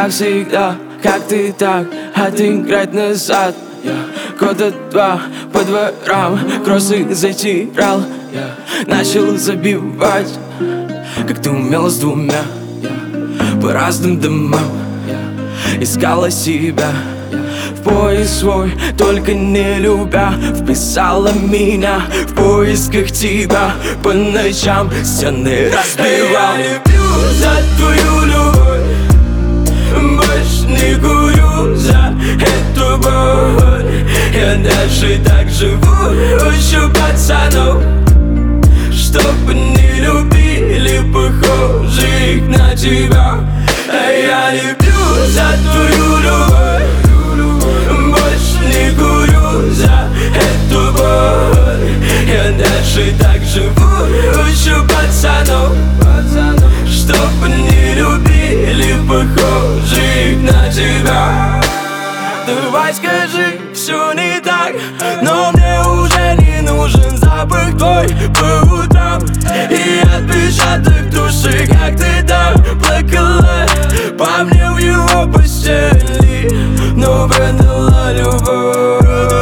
как всегда, как ты так, отыграть назад. Года два по дворам кроссы затирал. Начал забивать, как ты умела с двумя, по разным домам. Искала себя в поиск свой, только не любя. Вписала меня в поисках тебя, по ночам стены разбивал. Я люблю за твою любовь, больше не курю за эту боль. Я даже так живу, учу пацанов, чтобы не любили похожих на тебя. Я люблю за твою любовь, больше не курю за эту боль. Я даже так живу, учу пацанов, чтобы не любили похожих на тебя. Давай скажи, все не так, но мне уже не нужен запах твой по утрам. И отпечаток души, как ты там плакала по мне в его постели, но продала любовь.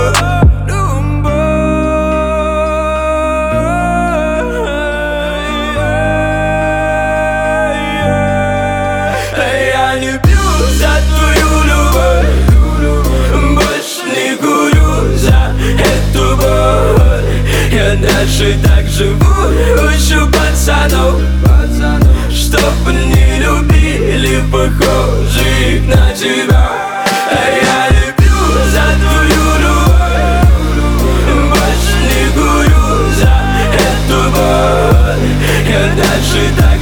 Я люблю за твою любовь, больше не курю за эту боль. Я даже так живу, учу пацанов, чтобы не любили похожих на тебя. Я люблю за твою любовь, больше не курю за эту боль. Я даже так